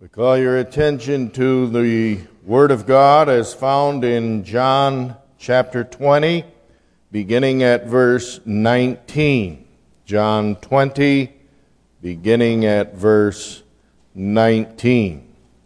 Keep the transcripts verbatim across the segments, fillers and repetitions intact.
We call your attention to the Word of God as found in John chapter twenty, beginning at verse nineteen. John twenty, beginning at verse nineteen.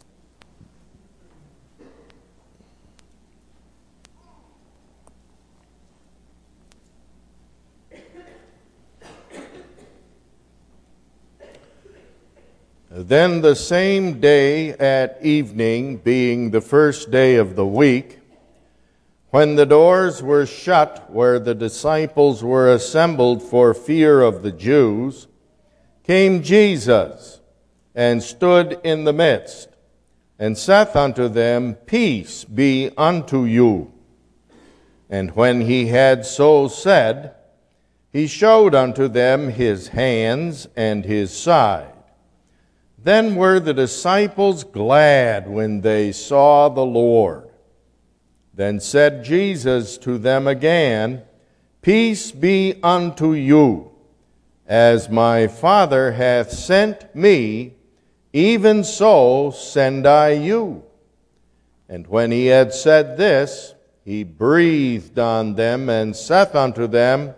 Then the same day at evening, being the first day of the week, when the doors were shut where the disciples were assembled for fear of the Jews, came Jesus and stood in the midst, and saith unto them, Peace be unto you. And when he had so said, he showed unto them his hands and his side. Then were the disciples glad when they saw the Lord. Then said Jesus to them again, Peace be unto you. As my Father hath sent me, even so send I you. And when he had said this, he breathed on them and saith unto them,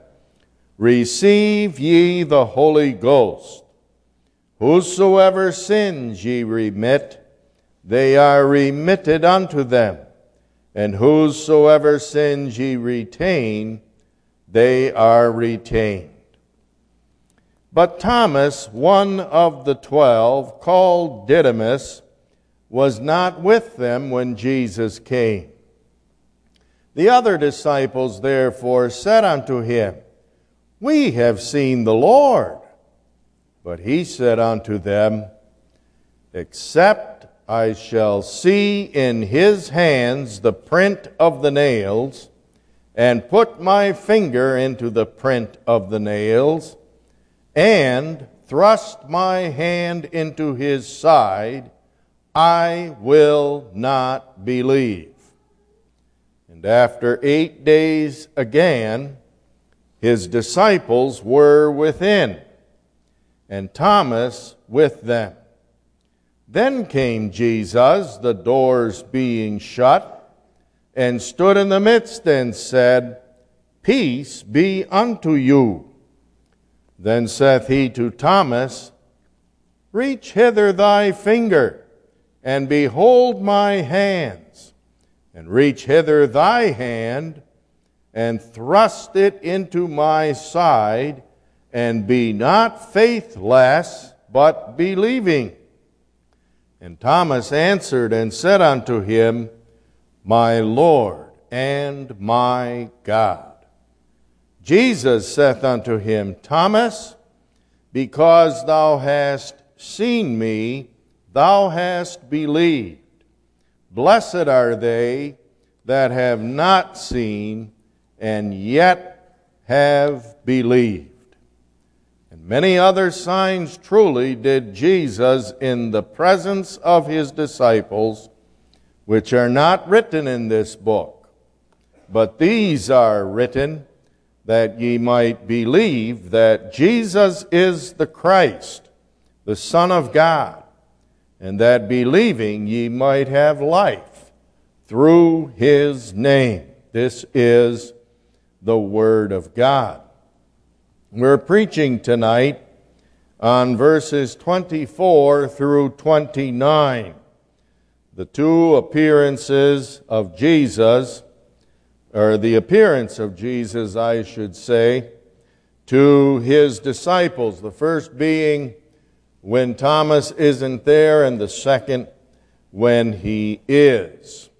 Receive ye the Holy Ghost. Whosoever sins ye remit, they are remitted unto them. And whosoever sins ye retain, they are retained. But Thomas, one of the twelve, called Didymus, was not with them when Jesus came. The other disciples therefore said unto him, We have seen the Lord. But he said unto them, Except I shall see in his hands the print of the nails, and put my finger into the print of the nails, and thrust my hand into his side, I will not believe. And after eight days again, his disciples were within, and Thomas with them. Then came Jesus, the doors being shut, and stood in the midst and said, Peace be unto you. Then saith he to Thomas, Reach hither thy finger, and behold my hands, and reach hither thy hand, and thrust it into my side, and be not faithless, but believing. And Thomas answered and said unto him, My Lord and my God. Jesus saith unto him, Thomas, because thou hast seen me, thou hast believed. Blessed are they that have not seen, and yet have believed. And many other signs truly did Jesus in the presence of his disciples, which are not written in this book. But these are written that ye might believe that Jesus is the Christ, the Son of God, and that believing ye might have life through his name. This is the Word of God. We're preaching tonight on verses twenty-four through twenty-nine, the two appearances of Jesus, or the appearance of Jesus, I should say, to his disciples. The first being when Thomas isn't there, and the second when he is.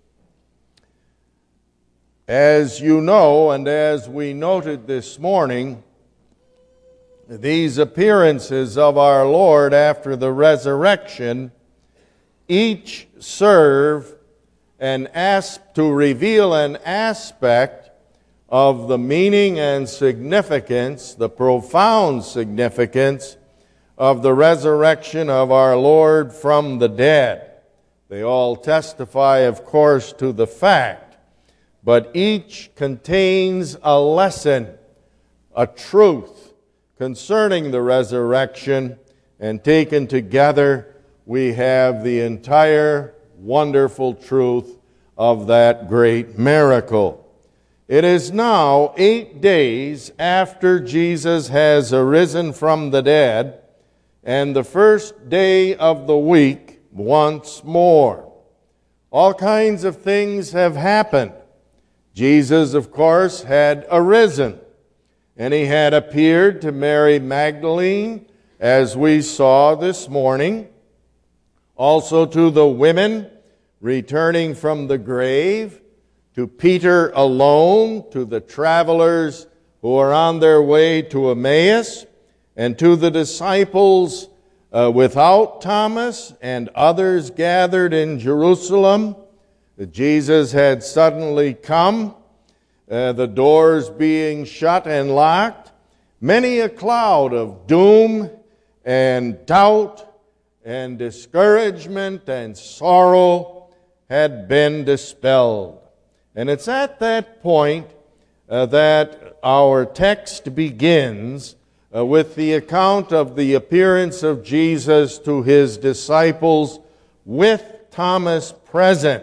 As you know, and as we noted this morning, these appearances of our Lord after the resurrection each serve an as- to reveal an aspect of the meaning and significance, the profound significance of the resurrection of our Lord from the dead. They all testify, of course, to the fact, but each contains a lesson, a truth concerning the resurrection, and taken together we have the entire wonderful truth of that great miracle. It is now eight days after Jesus has arisen from the dead, and the first day of the week once more. All kinds of things have happened. Jesus, of course, had arisen, and he had appeared to Mary Magdalene, as we saw this morning, also to the women returning from the grave, to Peter alone, to the travelers who are on their way to Emmaus, and to the disciples uh, without Thomas and others gathered in Jerusalem. Jesus had suddenly come, uh, the doors being shut and locked. Many a cloud of doom and doubt and discouragement and sorrow had been dispelled. And it's at that point uh, that our text begins uh, with the account of the appearance of Jesus to his disciples with Thomas present.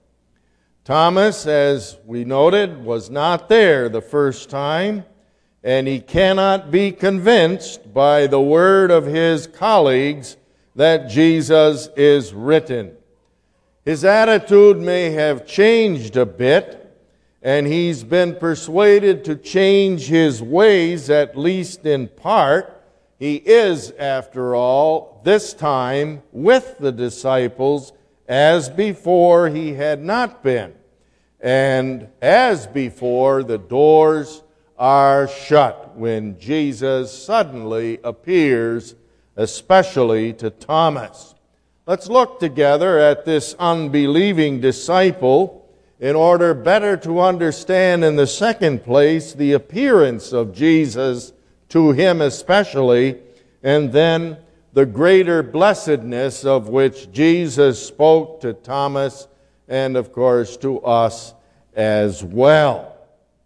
Thomas, as we noted, was not there the first time, and he cannot be convinced by the word of his colleagues that Jesus is risen. His attitude may have changed a bit, and he's been persuaded to change his ways, at least in part. He is, after all, this time with the disciples, as before he had not been. And as before, the doors are shut when Jesus suddenly appears, especially to Thomas. Let's look together at this unbelieving disciple in order better to understand, in the second place, the appearance of Jesus to him especially, and then the greater blessedness of which Jesus spoke to Thomas and, of course, to us as well.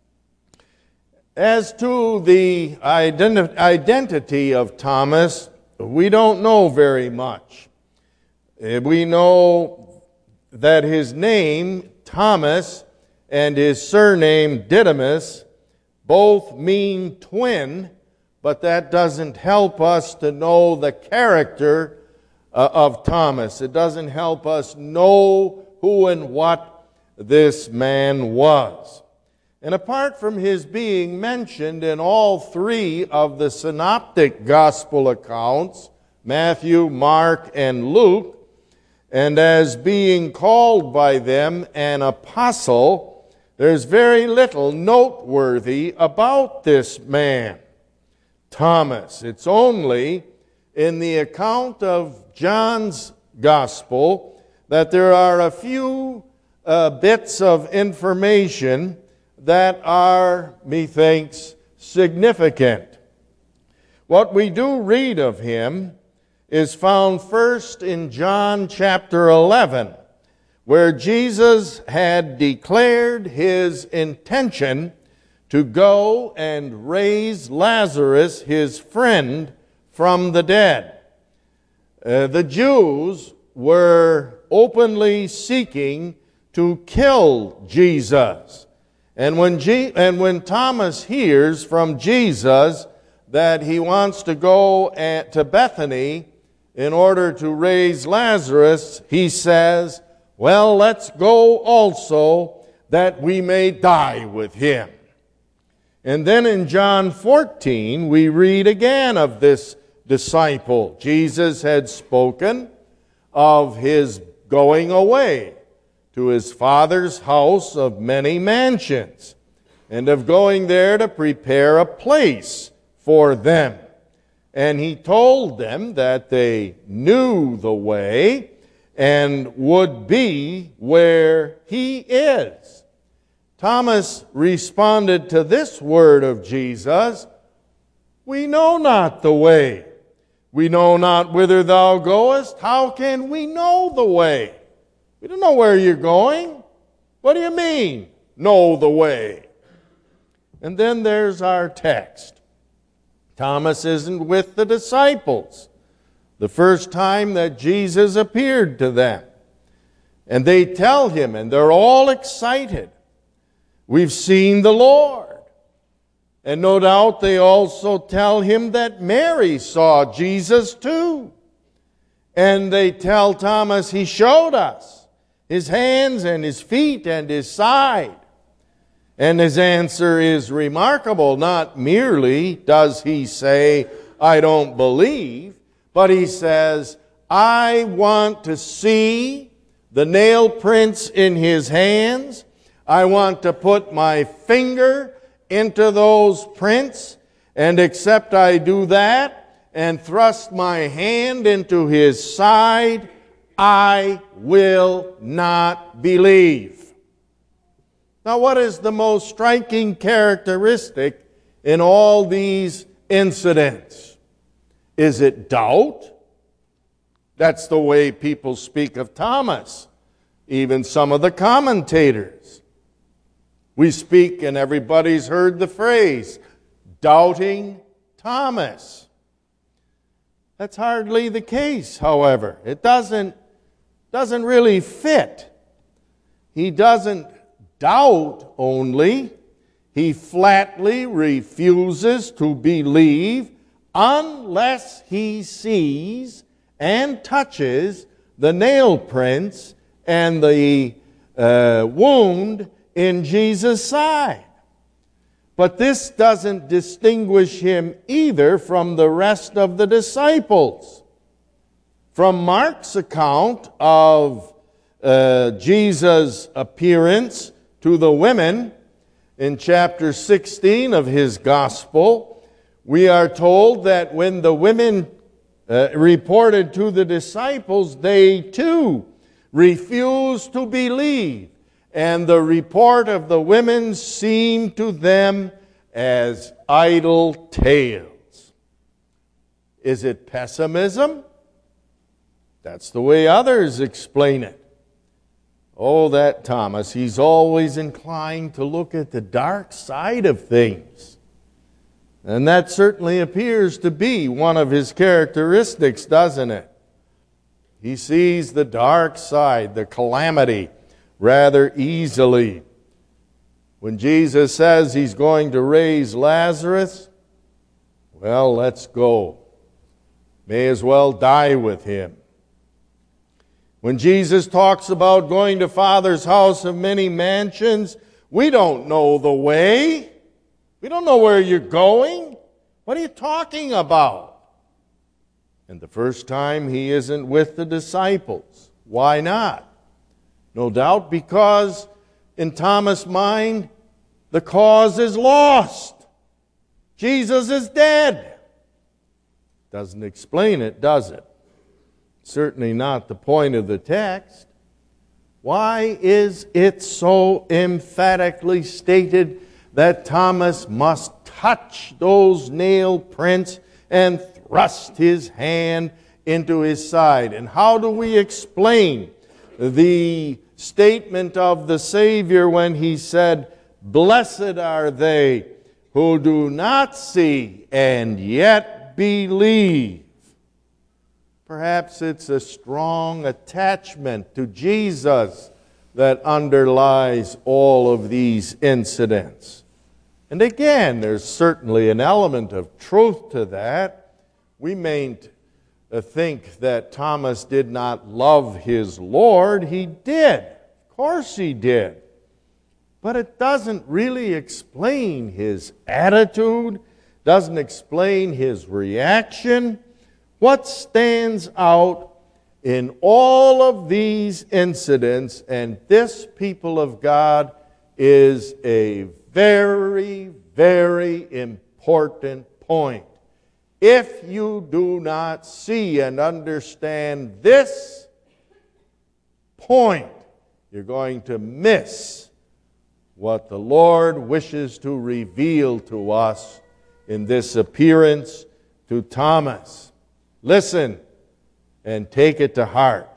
As to the identi- identity of Thomas, we don't know very much. We know that his name, Thomas, and his surname, Didymus, both mean twin, but that doesn't help us to know the character uh, of Thomas. It doesn't help us know who and what this man was. And apart from his being mentioned in all three of the synoptic gospel accounts, Matthew, Mark, and Luke, and as being called by them an apostle, there's very little noteworthy about this man, Thomas. It's only in the account of John's gospel that there are a few uh, bits of information that are, methinks, significant. What we do read of him is found first in John chapter eleven, where Jesus had declared his intention to go and raise Lazarus, his friend, from the dead. Uh, the Jews were openly seeking to kill Jesus. And when, G- and when Thomas hears from Jesus that he wants to go at, to Bethany in order to raise Lazarus, he says, well, let's go also that we may die with him. And then in John fourteen, we read again of this disciple. Jesus had spoken of his going away to his Father's house of many mansions, and of going there to prepare a place for them. And he told them that they knew the way and would be where he is. Thomas responded to this word of Jesus, we know not the way. We know not whither thou goest. How can we know the way? We don't know where you're going. What do you mean, know the way? And then there's our text. Thomas isn't with the disciples. the first time that Jesus appeared to them. And they tell him, and they're all excited, "We've seen the Lord." And no doubt they also tell him that Mary saw Jesus too. And they tell Thomas, "He showed us his hands and his feet and his side." And his answer is remarkable. Not merely does he say, "I don't believe," but he says, "I want to see the nail prints in his hands. I want to put my finger into those prints, and except I do that and thrust my hand into his side, I will not believe." Now, what is the most striking characteristic in all these incidents? Is it doubt? That's the way people speak of Thomas, even some of the commentators. We speak, and everybody's heard the phrase, "Doubting Thomas." That's hardly the case, however. It doesn't, doesn't really fit. He doesn't doubt only. He flatly refuses to believe unless he sees and touches the nail prints and the uh, wound in Jesus' side. But this doesn't distinguish him either from the rest of the disciples. From Mark's account of uh, Jesus' appearance to the women in chapter sixteen of his gospel, we are told that when the women uh, reported to the disciples, they too refused to believe. And the report of the women seemed to them as idle tales. Is it pessimism? That's the way others explain it. Oh, that Thomas, he's always inclined to look at the dark side of things. And that certainly appears to be one of his characteristics, doesn't it? He sees the dark side, the calamity, rather easily. When Jesus says he's going to raise Lazarus, well, let's go. May as well die with him. When Jesus talks about going to Father's house of many mansions, we don't know the way. We don't know where you're going. What are you talking about? And the first time he isn't with the disciples. Why not? No doubt because in Thomas' mind, the cause is lost. Jesus is dead. Doesn't explain it, does it? Certainly not the point of the text. Why is it so emphatically stated that Thomas must touch those nail prints and thrust his hand into his side? And how do we explain the statement of the Savior when he said, "Blessed are they who do not see and yet believe"? Perhaps it's a strong attachment to Jesus that underlies all of these incidents. And again, there's certainly an element of truth to that. We mayn't think that Thomas did not love his Lord. He did. Of course he did. But it doesn't really explain his attitude, doesn't explain his reaction. What stands out in all of these incidents, and this people of God, is a very, very important point. If you do not see and understand this point, you're going to miss what the Lord wishes to reveal to us in this appearance to Thomas. Listen and take it to heart.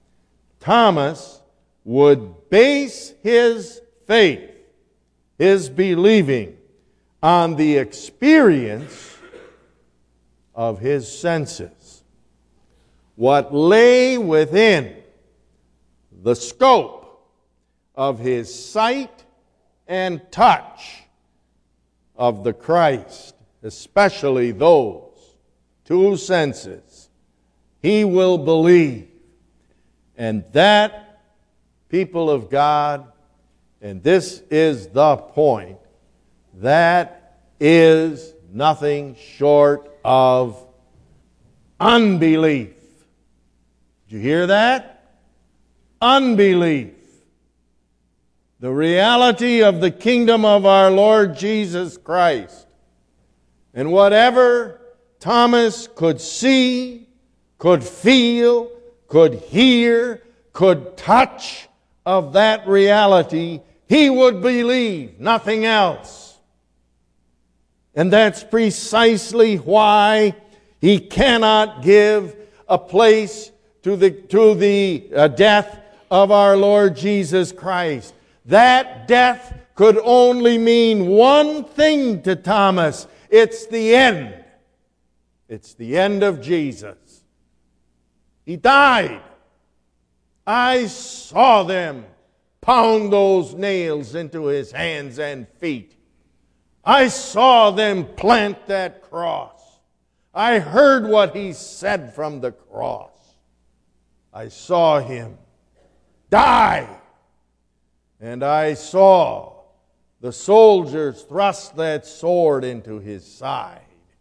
Thomas would base his faith, his believing, on the experience of his senses. what lay within the scope of his sight and touch of the Christ, especially those two senses, he will believe. And that, people of God, and this is the point, that is nothing short of unbelief. Did you hear that? Unbelief. The reality of the kingdom of our Lord Jesus Christ. And whatever Thomas could see, could feel, could hear, could touch of that reality, he would believe, nothing else. And that's precisely why he cannot give a place to the, to the uh, death of our Lord Jesus Christ. That death could only mean one thing to Thomas. It's the end. It's the end of Jesus. He died. I saw them pound those nails into his hands and feet. I saw them plant that cross. I heard what he said from the cross. I saw him die. And I saw the soldiers thrust that sword into his side.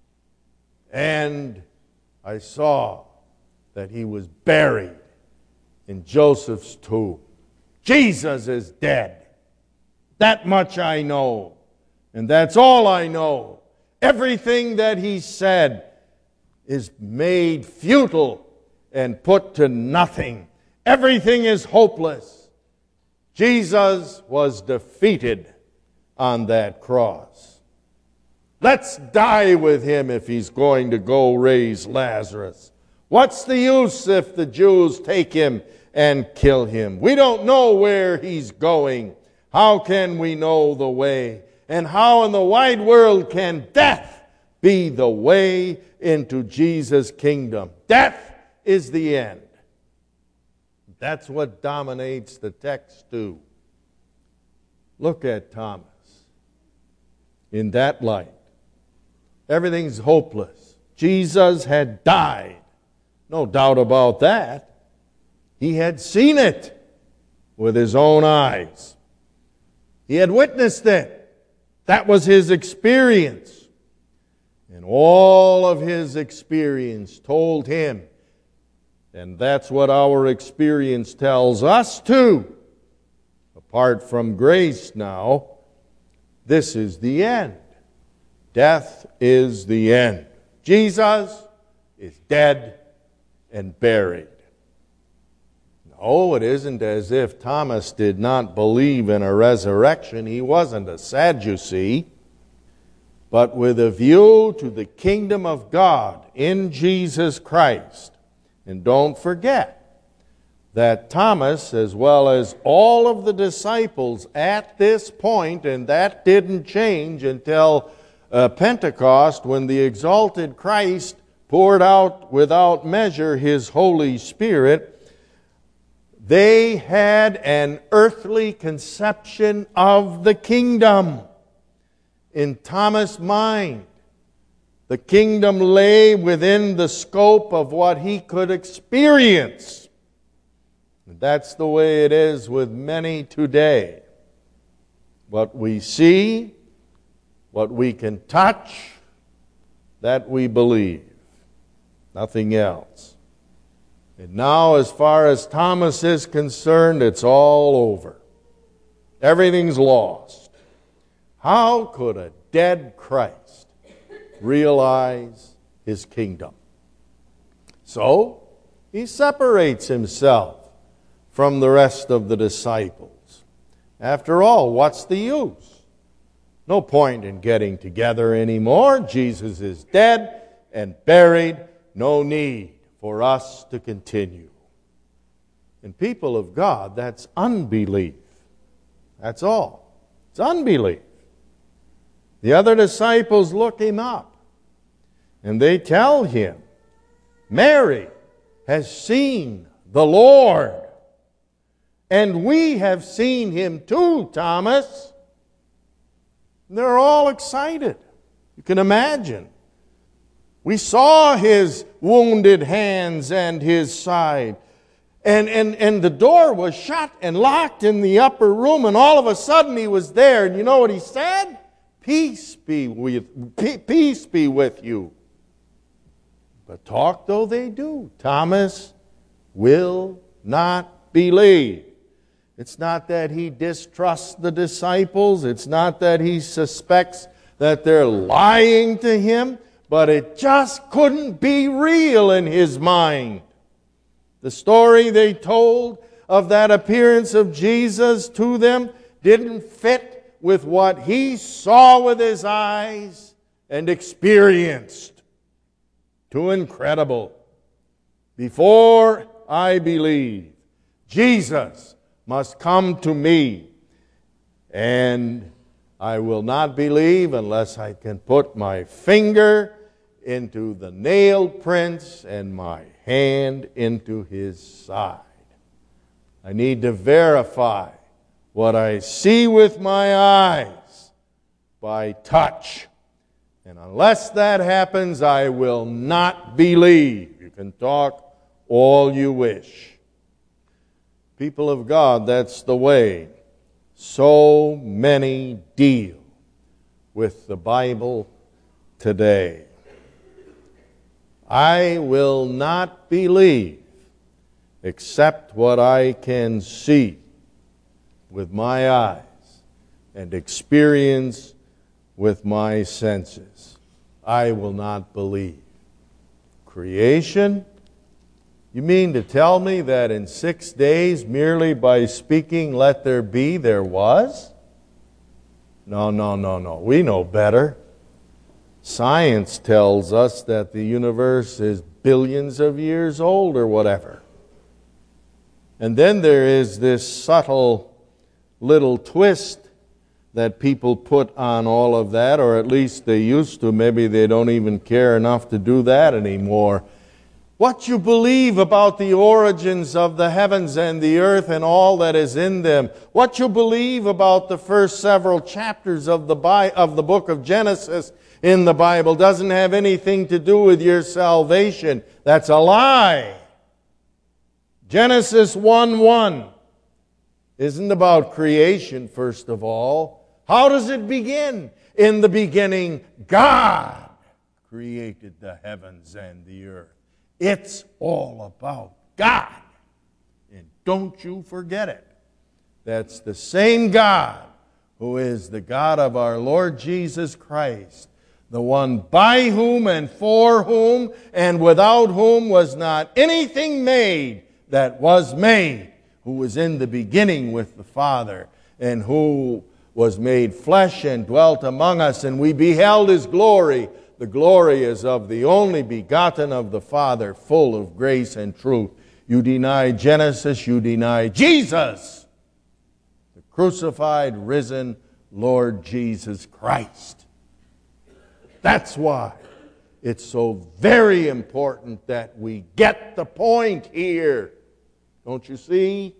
And I saw that he was buried in Joseph's tomb. Jesus is dead. That much I know. And that's all I know. Everything that he said is made futile and put to nothing. Everything is hopeless. Jesus was defeated on that cross. Let's die with him if he's going to go raise Lazarus. What's the use if the Jews take him and kill him? We don't know where he's going. How can we know the way? And how in the wide world can death be the way into Jesus' kingdom? Death is the end. That's what dominates the text too. Look at Thomas in that light. Everything's hopeless. Jesus had died. No doubt about that. He had seen it with his own eyes. He had witnessed it. That was his experience. And all of his experience told him, and that's what our experience tells us too, apart from grace now, this is the end. Death is the end. Jesus is dead and buried. No, it isn't as if Thomas did not believe in a resurrection. He wasn't a Sadducee. But with a view to the kingdom of God in Jesus Christ. And don't forget that Thomas, as well as all of the disciples at this point, and that didn't change until uh, Pentecost, when the exalted Christ poured out without measure his Holy Spirit, they had an earthly conception of the kingdom. In Thomas' mind, the kingdom lay within the scope of what he could experience. And that's the way it is with many today. What we see, what we can touch, that we believe. Nothing else. And now, as far as Thomas is concerned, it's all over. Everything's lost. How could a dead Christ realize his kingdom? So, he separates himself from the rest of the disciples. After all, what's the use? No point in getting together anymore. Jesus is dead and buried. No need for us to continue. And people of God, that's unbelief. That's all. It's unbelief. The other disciples look him up, and they tell him, Mary, has seen the Lord. And we have seen him too, Thomas. They're all excited. You can imagine. We saw his wounded hands and his side. And, and, and the door was shut and locked in the upper room, and all of a sudden he was there. And you know what he said? Peace be with, peace be with you. But talk though they do, Thomas will not believe. It's not that he distrusts the disciples. It's not that he suspects that they're lying to him. But it just couldn't be real in his mind. The story they told of that appearance of Jesus to them didn't fit with what he saw with his eyes and experienced. Too incredible. Before I believe, Jesus must come to me, and I will not believe unless I can put my finger into the nail prints and my hand into his side. I need to verify what I see with my eyes by touch. And unless that happens, I will not believe. You can talk all you wish. People of God, that's the way so many deal with the Bible today. I will not believe except what I can see with my eyes and experience with my senses. I will not believe. Creation? You mean to tell me that in six days, merely by speaking, let there be, there was? No, no, no, no. We know better. Science tells us that the universe is billions of years old or whatever. And then there is this subtle little twist that people put on all of that, or at least they used to. Maybe they don't even care enough to do that anymore. What you believe about the origins of the heavens and the earth and all that is in them. What you believe about the first several chapters of the Bi- of the book of Genesis in the Bible doesn't have anything to do with your salvation. That's a lie. Genesis one one isn't about creation, first of all. How does it begin? In the beginning, God created the heavens and the earth. It's all about God. And don't you forget it. That's the same God who is the God of our Lord Jesus Christ, the one by whom and for whom and without whom was not anything made that was made, who was in the beginning with the Father, and who was made flesh and dwelt among us, and we beheld His glory. The glory is of the only begotten of the Father, full of grace and truth. You deny Genesis, you deny Jesus, the crucified, risen Lord Jesus Christ. That's why it's so very important that we get the point here. Don't you see?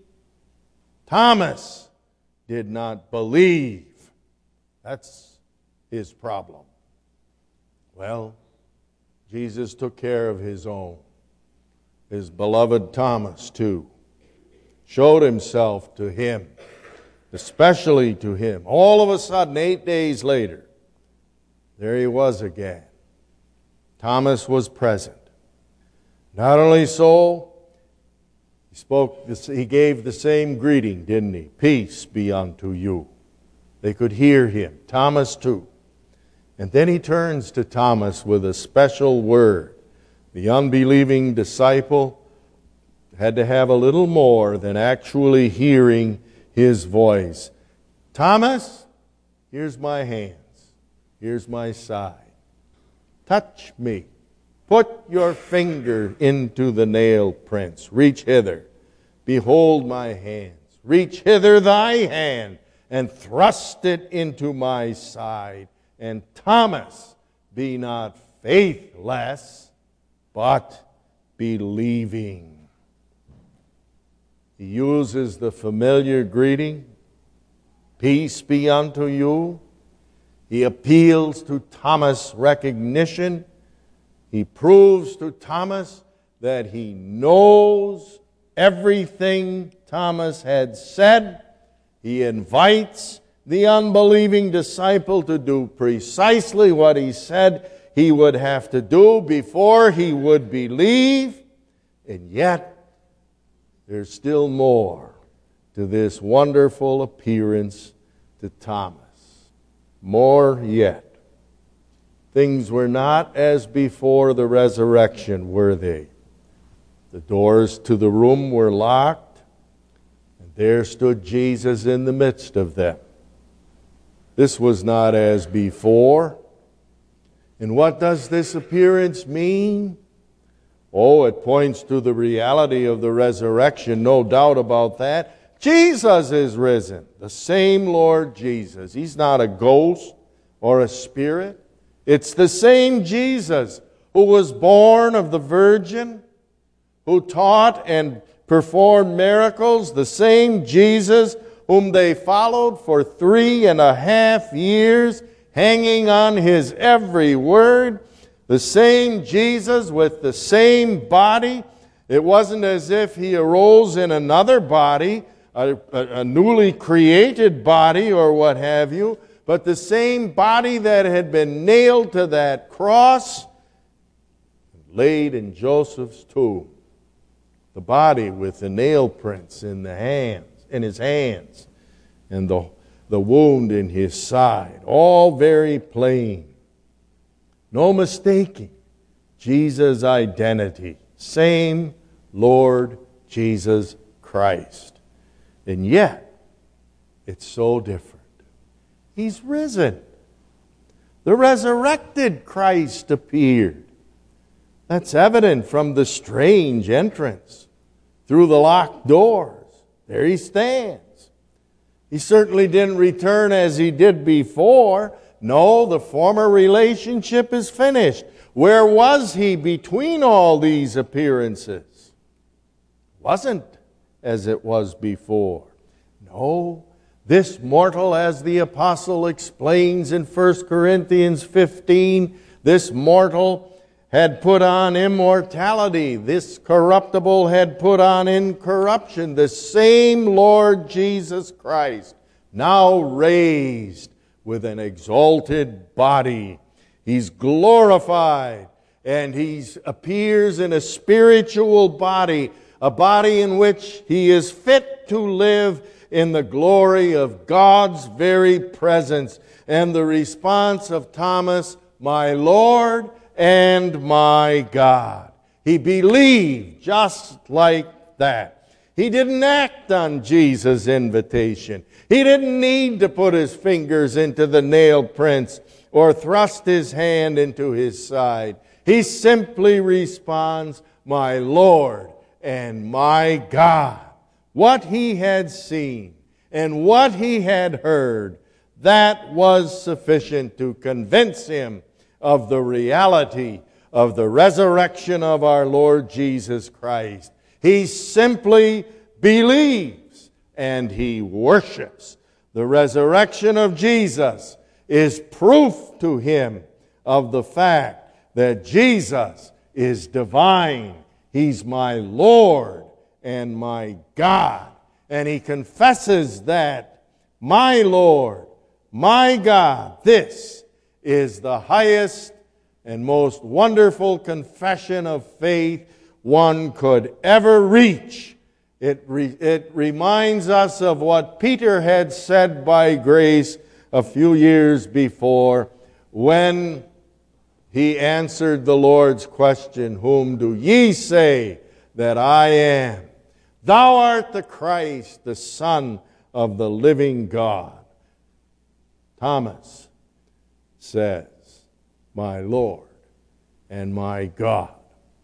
Thomas did not believe. That's his problem. Well, Jesus took care of his own. His beloved Thomas, too, showed himself to him, especially to him. All of a sudden, eight days later, there he was again. Thomas was present. Not only so, he spoke. He gave the same greeting, didn't he? Peace be unto you. They could hear him. Thomas too. And then he turns to Thomas with a special word. The unbelieving disciple had to have a little more than actually hearing his voice. Thomas, here's my hands. Here's my side. Touch me. Put your finger into the nail prints. Reach hither. Behold my hands. Reach hither thy hand and thrust it into my side. And Thomas, be not faithless, but believing. He uses the familiar greeting, peace be unto you. He appeals to Thomas' recognition. He proves to Thomas that he knows everything Thomas had said. He invites the unbelieving disciple to do precisely what he said he would have to do before he would believe. And yet, there's still more to this wonderful appearance to Thomas. More yet. Things were not as before the resurrection, were they? The doors to the room were locked, and there stood Jesus in the midst of them. This was not as before. And what does this appearance mean? Oh, it points to the reality of the resurrection, no doubt about that. Jesus is risen, the same Lord Jesus. He's not a ghost or a spirit. It's the same Jesus who was born of the Virgin, who taught and performed miracles, the same Jesus whom they followed for three and a half years, hanging on His every word, the same Jesus with the same body. It wasn't as if He arose in another body, a, a, a newly created body or what have you, but the same body that had been nailed to that cross, laid in Joseph's tomb. The body with the nail prints in the hands, in his hands, and the, the wound in his side. All very plain. No mistaking Jesus' identity. Same Lord Jesus Christ. And yet, it's so different. He's risen. The resurrected Christ appeared. That's evident from the strange entrance through the locked doors. There He stands. He certainly didn't return as He did before. No, the former relationship is finished. Where was He between all these appearances? Wasn't as it was before. No, this mortal, as the apostle explains in First Corinthians fifteen, this mortal had put on immortality. This corruptible had put on incorruption. The same Lord Jesus Christ, now raised with an exalted body. He's glorified, and He appears in a spiritual body, a body in which He is fit to live in the glory of God's very presence. And the response of Thomas, my Lord and my God. He believed just like that. He didn't act on Jesus' invitation. He didn't need to put his fingers into the nail prints or thrust his hand into his side. He simply responds, my Lord and my God. What he had seen and what he had heard, that was sufficient to convince him of the reality of the resurrection of our Lord Jesus Christ. He simply believes and he worships. The resurrection of Jesus is proof to him of the fact that Jesus is divine. He's my Lord and my God. And he confesses that, my Lord, my God, this is the highest and most wonderful confession of faith one could ever reach. It, re- it reminds us of what Peter had said by grace a few years before when he answered the Lord's question, whom do ye say that I am? Thou art the Christ, the Son of the living God. Thomas says, my Lord and my God.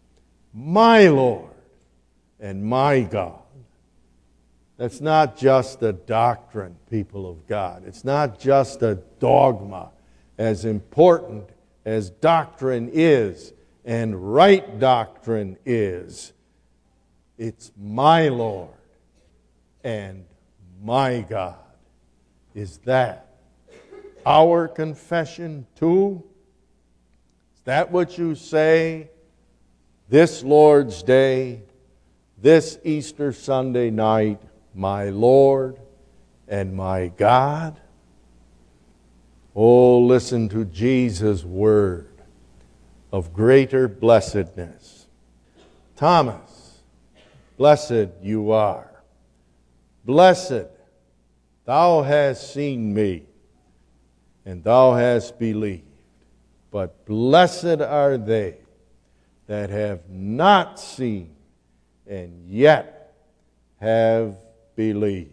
My Lord and my God. That's not just a doctrine, people of God. It's not just a dogma. As important as doctrine is and right doctrine is. It's my Lord and my God. Is that our confession too? Is that what you say this Lord's Day, this Easter Sunday night, my Lord and my God? Oh, listen to Jesus' word of greater blessedness. Thomas, blessed you are. Blessed, thou hast seen me, and thou hast believed. But blessed are they that have not seen, and yet have believed.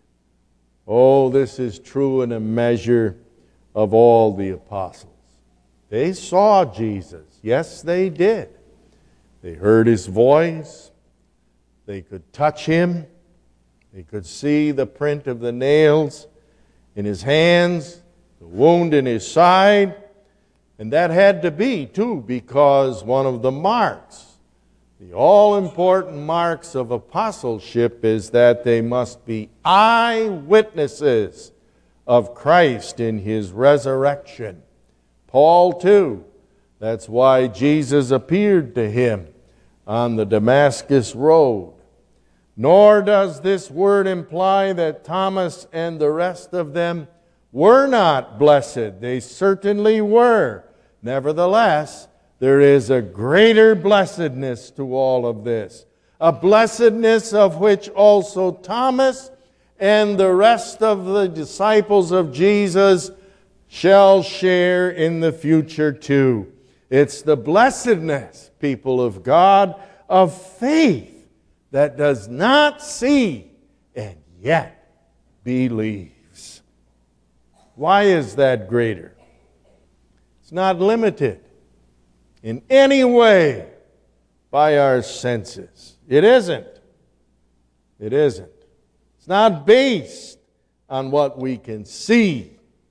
Oh, this is true in a measure of all the apostles. They saw Jesus. Yes, they did. They heard His voice. They could touch Him. They could see the print of the nails in His hands, the wound in His side. And that had to be, too, because one of the marks, the all-important marks of apostleship, is that they must be eyewitnesses of Christ in His resurrection. Paul, too. That's why Jesus appeared to him on the Damascus road. Nor does this word imply that Thomas and the rest of them were not blessed. They certainly were. Nevertheless, there is a greater blessedness to all of this. A blessedness of which also Thomas and the rest of the disciples of Jesus shall share in the future too. It's the blessedness, people of God, of faith that does not see and yet believes. Why is that greater? It's not limited in any way by our senses. It isn't. It isn't. It's not based on what we can see.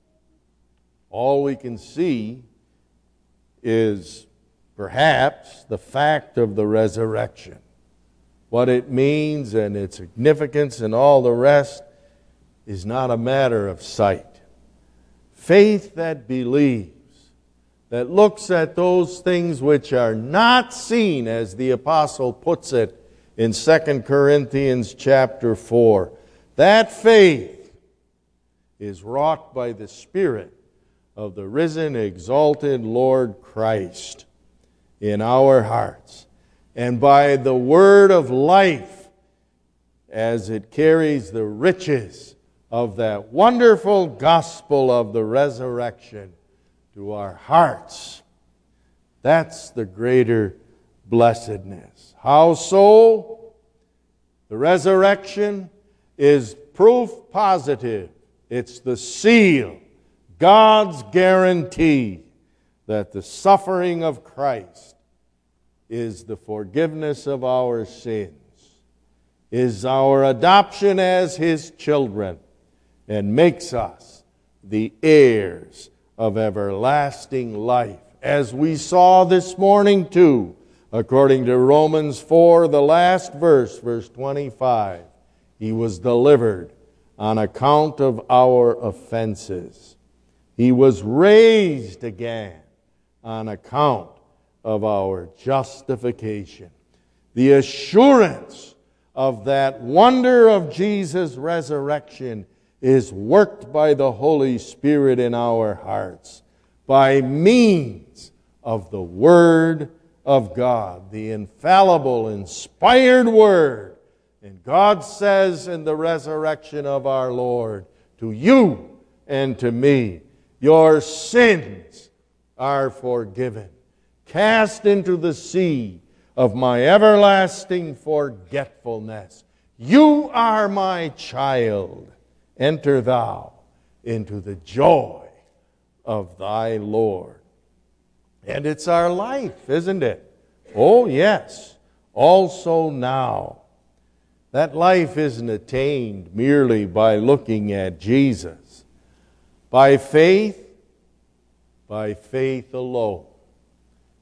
All we can see is perhaps the fact of the resurrection. What it means and its significance and all the rest is not a matter of sight. Faith that believes, that looks at those things which are not seen, as the apostle puts it in Second Corinthians chapter four. That faith is wrought by the Spirit of the risen, exalted Lord Christ in our hearts, and by the word of life as it carries the riches of that wonderful gospel of the resurrection to our hearts. That's the greater blessedness. How so? The resurrection is proof positive. It's the seal, God's guarantee that the suffering of Christ is the forgiveness of our sins, is our adoption as His children, and makes us the heirs of everlasting life. As we saw this morning too, according to Romans four, the last verse, verse twenty-five, He was delivered on account of our offenses. He was raised again on account of our justification. The assurance of that wonder of Jesus' resurrection is worked by the Holy Spirit in our hearts by means of the Word of God, the infallible, inspired Word. And God says in the resurrection of our Lord, to you and to me, your sins are forgiven. Cast into the sea of my everlasting forgetfulness. You are my child. Enter thou into the joy of thy Lord. And it's our life, isn't it? Oh, yes. Also now. That life isn't attained merely by looking at Jesus. By faith, by faith alone.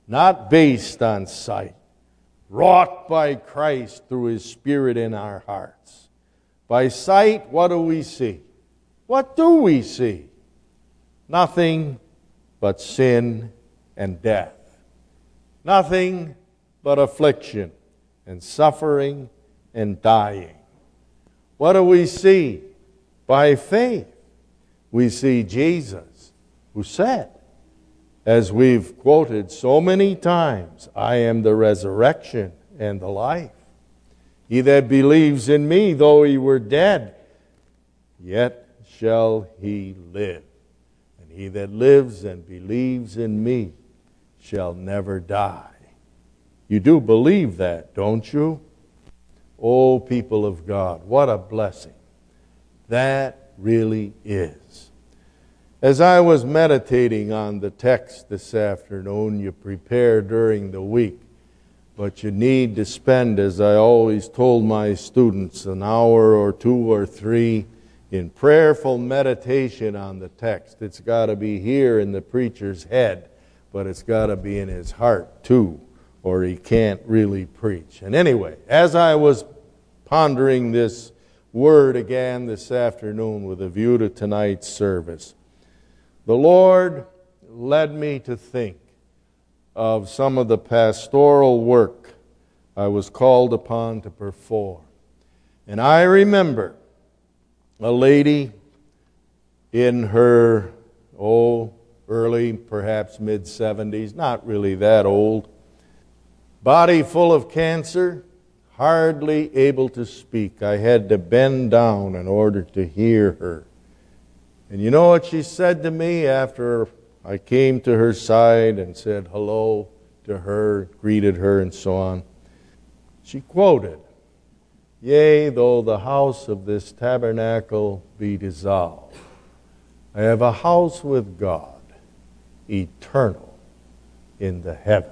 not based on sight, wrought by Christ through His Spirit in our hearts. By sight, what do we see? What do we see? Nothing but sin and death. Nothing but affliction and suffering and dying. What do we see? By faith, we see Jesus, who said, as we've quoted so many times, I am the resurrection and the life. He that believes in me, though he were dead, yet shall he live. And he that lives and believes in me shall never die. You do believe that, don't you? Oh, people of God, what a blessing that really is. As I was meditating on the text this afternoon, you prepare during the week, but you need to spend, as I always told my students, an hour or two or three in prayerful meditation on the text. It's got to be here in the preacher's head, but it's got to be in his heart too, or he can't really preach. And anyway, as I was pondering this word again this afternoon with a view to tonight's service, the Lord led me to think of some of the pastoral work I was called upon to perform. And I remember a lady in her, oh, early, perhaps mid-seventies, not really that old, body full of cancer, hardly able to speak. I had to bend down in order to hear her. And you know what she said to me after I came to her side and said hello to her, greeted her, and so on? She quoted, "Yea, though the house of this tabernacle be dissolved, I have a house with God, eternal in the heavens."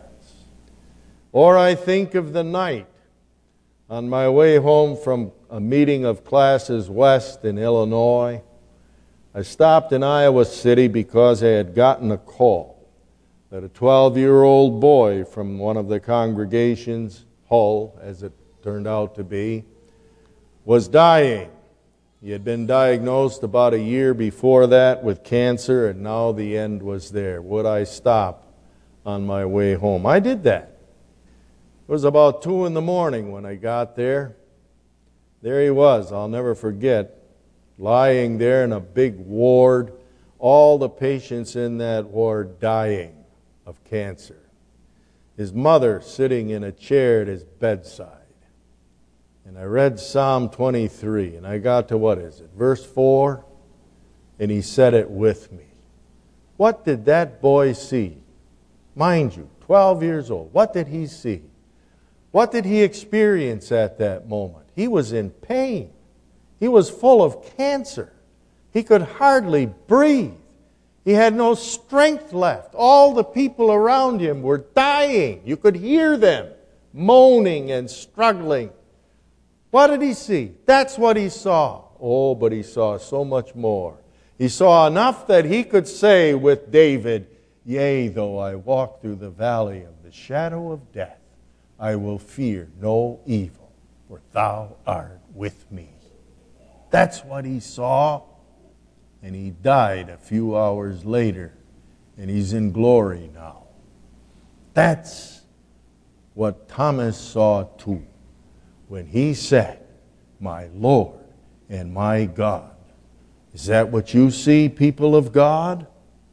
Or I think of the night on my way home from a meeting of Classes West in Illinois. I stopped in Iowa City because I had gotten a call that a twelve-year-old boy from one of the congregations, Hull, as it turned out to be, was dying. He had been diagnosed about a year before that with cancer, and now the end was there. Would I stop on my way home? I did that. It was about two in the morning when I got there. There he was, I'll never forget, lying there in a big ward, all the patients in that ward dying of cancer. His mother sitting in a chair at his bedside. And I read Psalm twenty-three, and I got to, what is it, verse four? And he said it with me. What did that boy see? Mind you, twelve years old. What did he see? What did he experience at that moment? He was in pain. He was full of cancer. He could hardly breathe. He had no strength left. All the people around him were dying. You could hear them moaning and struggling. What did he see? That's what he saw. Oh, but he saw so much more. He saw enough that he could say with David, "Yea, though I walk through the valley of the shadow of death, I will fear no evil, for thou art with me." That's what he saw. And he died a few hours later, and he's in glory now. That's what Thomas saw too, when he said, "My Lord and my God." Is that what you see, people of God?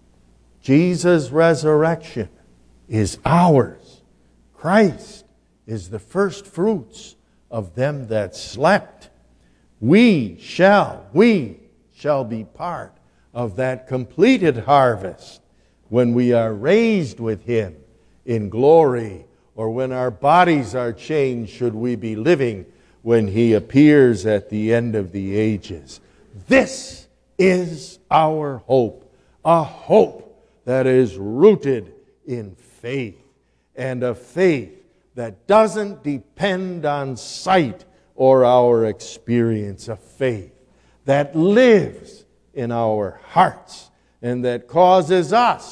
Jesus' resurrection is ours. Christ is the first fruits of them that slept. We shall, we shall be part of that completed harvest when we are raised with Him in glory, or when our bodies are changed, should we be living when He appears at the end of the ages. This is our hope, a hope that is rooted in faith, and a faith that doesn't depend on sight or our experience, of faith that lives in our hearts and that causes us,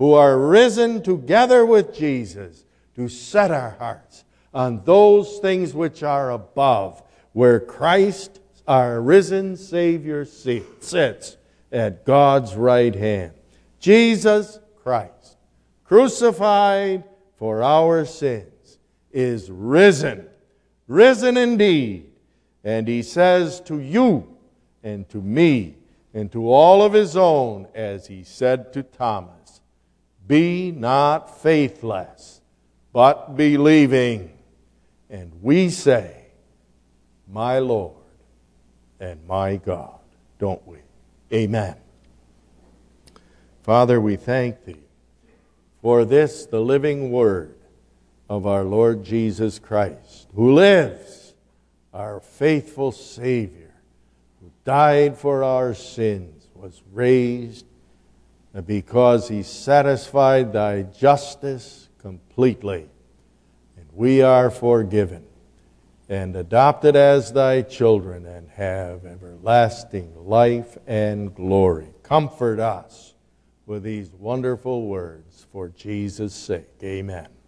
who are risen together with Jesus to set our hearts on those things which are above, where Christ, our risen Savior, sits at God's right hand. Jesus Christ, crucified for our sins, is risen, risen indeed. And He says to you and to me and to all of His own, as He said to Thomas, be not faithless, but believing. And we say, my Lord and my God, don't we? Amen. Father, we thank Thee for this, the living Word of our Lord Jesus Christ, who lives, our faithful Savior, who died for our sins, was raised because He satisfied Thy justice completely. And we are forgiven and adopted as Thy children and have everlasting life and glory. Comfort us with these wonderful words for Jesus' sake. Amen.